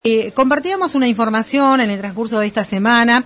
Compartíamos una información en el transcurso de esta semana,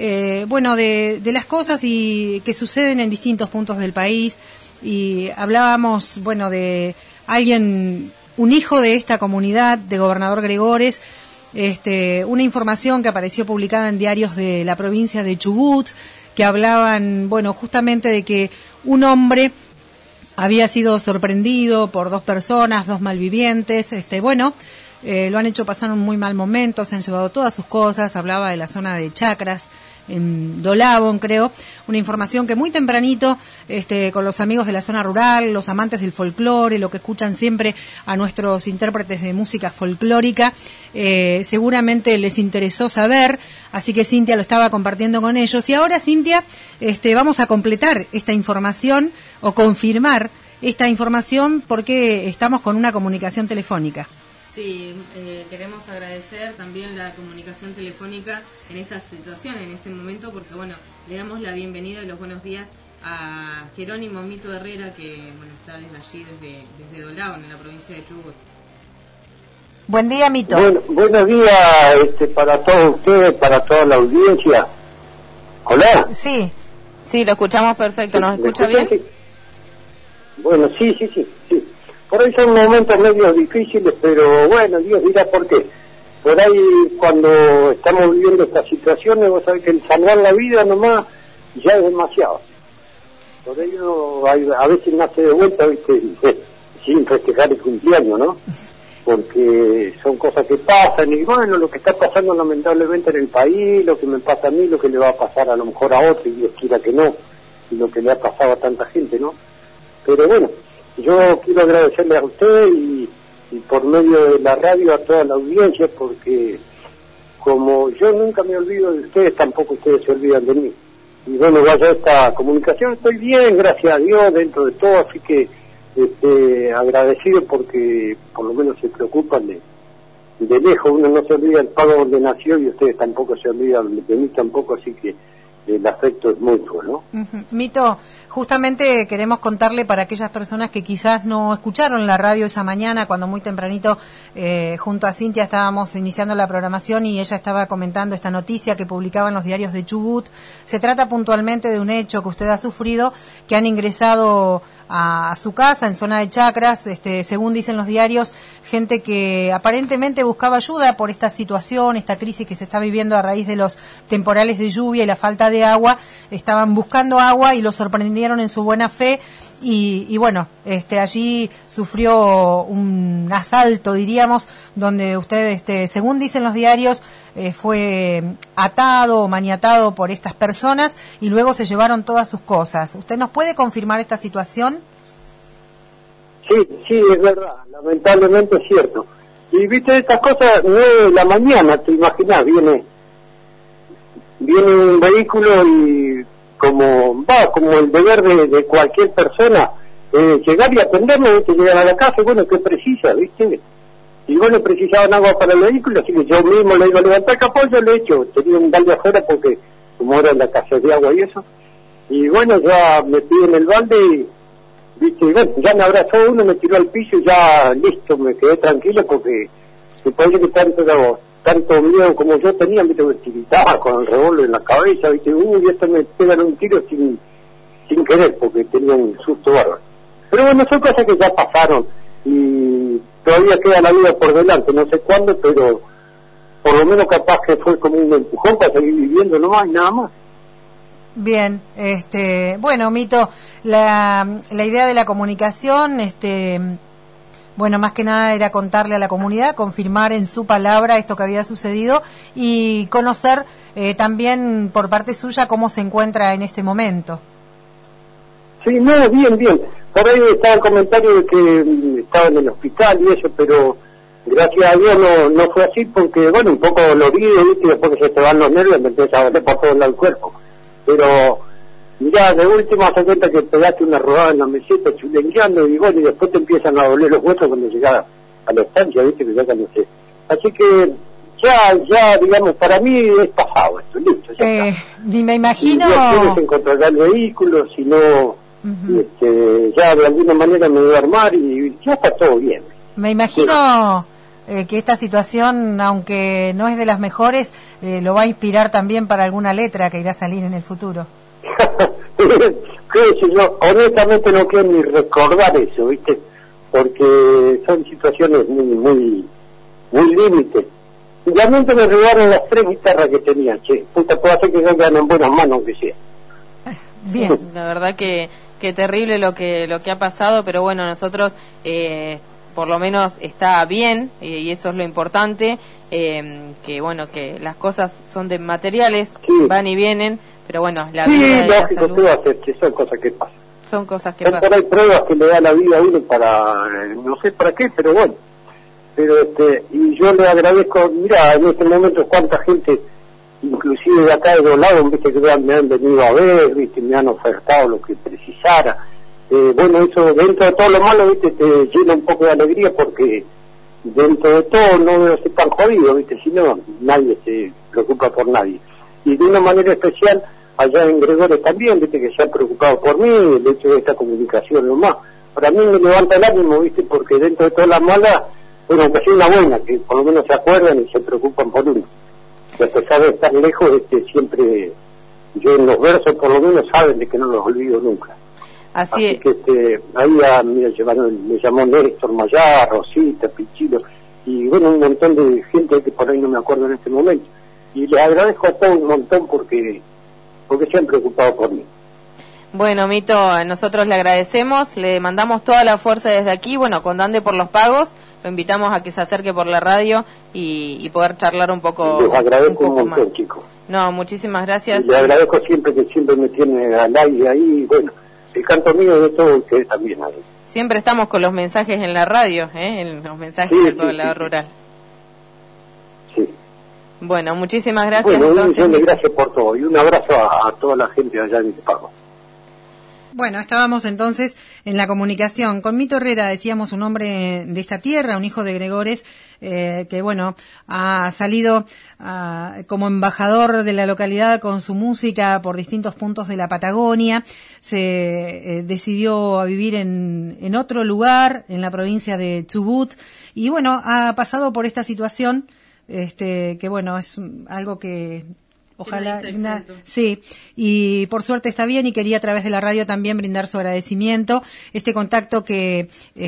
de las cosas que suceden en distintos puntos del país, y hablábamos, de alguien, un hijo de esta comunidad, de Gobernador Gregores, una información que apareció publicada en diarios de la provincia de Chubut, que hablaban, justamente de que un hombre había sido sorprendido por dos personas, dos malvivientes, lo han hecho pasar un muy mal momento, se han llevado todas sus cosas. Hablaba de la zona de Chacras, en Dolavon, creo, una información que muy tempranito, con los amigos de la zona rural, los amantes del folclore, lo que escuchan siempre a nuestros intérpretes de música folclórica, seguramente les interesó saber, así que Cintia lo estaba compartiendo con ellos. Y ahora, Cintia, vamos a completar esta información o confirmar esta información porque estamos con una comunicación telefónica. Sí, queremos agradecer también la comunicación telefónica en esta situación, en este momento, porque le damos la bienvenida y los buenos días a Jerónimo Mito Herrera, que está desde allí, desde Dolavon, en la provincia de Chubut. Buen día, Mito. Buenos días para todos ustedes, para toda la audiencia. ¿Hola? Sí, lo escuchamos perfecto. ¿Nos escucha bien? Bueno, sí. Por ahí son momentos medio difíciles, pero Dios dirá por qué. Por ahí, cuando estamos viviendo estas situaciones, vos sabés que el salvar la vida nomás ya es demasiado. Por ello, a veces nace de vuelta, sin festejar el cumpleaños, ¿no? Porque son cosas que pasan, y lo que está pasando lamentablemente en el país, lo que me pasa a mí, lo que le va a pasar a lo mejor a otro, y Dios quiera que no, y lo que le ha pasado a tanta gente, ¿no? Pero yo quiero agradecerle a usted y por medio de la radio a toda la audiencia, porque como yo nunca me olvido de ustedes, tampoco ustedes se olvidan de mí. Y vaya esta comunicación, estoy bien, gracias a Dios, dentro de todo, así que agradecido porque por lo menos se preocupan de lejos. Uno no se olvida del pago donde nació y ustedes tampoco se olvidan de mí tampoco, así que el afecto es mutuo, ¿no? Mito, justamente queremos contarle para aquellas personas que quizás no escucharon la radio esa mañana, cuando muy tempranito junto a Cintia estábamos iniciando la programación y ella estaba comentando esta noticia que publicaban los diarios de Chubut. Se trata puntualmente de un hecho que usted ha sufrido, que han ingresado a su casa en zona de Chacras, según dicen los diarios, gente que aparentemente buscaba ayuda por esta situación, esta crisis que se está viviendo a raíz de los temporales de lluvia y la falta de agua. Estaban buscando agua y lo sorprendieron en su buena fe y allí sufrió un asalto, diríamos, donde usted, según dicen los diarios, fue atado o maniatado por estas personas y luego se llevaron todas sus cosas. ¿Usted nos puede confirmar esta situación? Sí, es verdad, lamentablemente es cierto. Y viste, estas cosas, 9 de la mañana, te imaginas, viene un vehículo y como el deber de cualquier persona, llegar y atenderlo, llegar a la casa, ¿qué precisa, viste? Y precisaban agua para el vehículo, así que yo mismo le digo, levantar el capó, yo le echo, tenía un balde afuera porque como era la casa de agua y eso, y ya me piden el balde y, viste, ya me abrazó uno, me tiró al piso y ya listo, me quedé tranquilo porque me parece que tanto miedo como yo tenía, viste, me tiritaba con el revólver en la cabeza, viste, esto me pegan un tiro sin querer porque tenía un susto bárbaro. Pero son cosas que ya pasaron y todavía queda la vida por delante, no sé cuándo, pero por lo menos capaz que fue como un empujón para seguir viviendo nomás y nada más. Bien, Mito, la idea de la comunicación, más que nada era contarle a la comunidad, confirmar en su palabra esto que había sucedido y conocer también por parte suya cómo se encuentra en este momento. Sí, bien. Por ahí estaba el comentario de que estaba en el hospital y eso, pero gracias a Dios no fue así porque, un poco lo vi, ¿viste? Y después que se te van los nervios me empieza a doler por todo el cuerpo. Pero, mirá, de último hace cuenta que pegaste una rodada en la meseta chulengueando y después te empiezan a doler los huesos cuando llegas a la estancia, ¿viste? Que ya no sé. Así que ya, digamos, para mí es pasado esto, listo, ya está. Ni me imagino... Si no quieres encontrar el vehículo, si no... ya de alguna manera me voy a armar y ya está todo bien. Me imagino, que esta situación, aunque no es de las mejores, lo va a inspirar también para alguna letra que irá a salir en el futuro. Yo honestamente no quiero ni recordar eso, ¿viste? Porque son situaciones muy límites. Realmente me robaron las 3 guitarras que tenía, che. Puta, puedo hacer que caigan en buenas manos, que sea. Bien, la verdad que terrible lo que ha pasado, pero bueno, nosotros por lo menos está bien, y eso es lo importante, que bueno, que las cosas son de materiales, sí, van y vienen, pero bueno, la vida y la salud, ¿qué va a hacer? Que son cosas que pasan. Son cosas que pasan. Hay pruebas que le da la vida a uno para, no sé para qué, pero bueno. Pero y yo le agradezco, mira, en este momento cuánta gente, inclusive de acá de los lados, viste, que me han venido a ver, viste, me han ofertado lo que precisara. Bueno, eso dentro de todo lo malo, viste, te llena un poco de alegría, porque dentro de todo no debe ser tan jodido, viste, si no, nadie se preocupa por nadie. Y de una manera especial, allá en Gregores también, viste, que se han preocupado por mí, el hecho de esta comunicación nomás. Para mí me levanta el ánimo, viste, porque dentro de todas las malas, bueno, aunque sea una buena, que por lo menos se acuerdan y se preocupan por uno. Que a pesar de estar lejos, siempre, yo en los versos por lo menos saben de que no los olvido nunca. Así que ahí me llamó Néstor, Mayá, Rosita, Pichilo, y bueno, un montón de gente que por ahí no me acuerdo en este momento. Y les agradezco a todos un montón porque se han preocupado por mí. Bueno, Mito, nosotros le agradecemos, le mandamos toda la fuerza desde aquí. Bueno, cuando ande por los pagos, lo invitamos a que se acerque por la radio y poder charlar un poco. Les agradezco un montón, más, chicos. No, muchísimas gracias. Y le agradezco siempre que siempre me tiene al aire ahí. Bueno, el canto mío de todos ustedes también ahí. Siempre estamos con los mensajes en la radio, en los mensajes del poblador rural. Sí. Bueno, muchísimas gracias. Bueno, entonces, un millón de gracias por todo y un abrazo a toda la gente allá en el pago. Bueno, estábamos entonces en la comunicación con Mito Herrera, decíamos, un hombre de esta tierra, un hijo de Gregores, que bueno, ha salido como embajador de la localidad con su música por distintos puntos de la Patagonia. Se decidió a vivir en otro lugar, en la provincia de Chubut, y bueno, ha pasado por esta situación, que bueno, es algo que ojalá, sí, y por suerte está bien, y quería a través de la radio también brindar su agradecimiento, este contacto que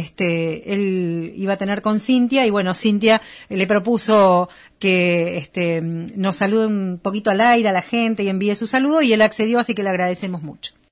él iba a tener con Cintia, y bueno, Cintia le propuso que nos salude un poquito al aire a la gente y envíe su saludo, y él accedió, así que le agradecemos mucho.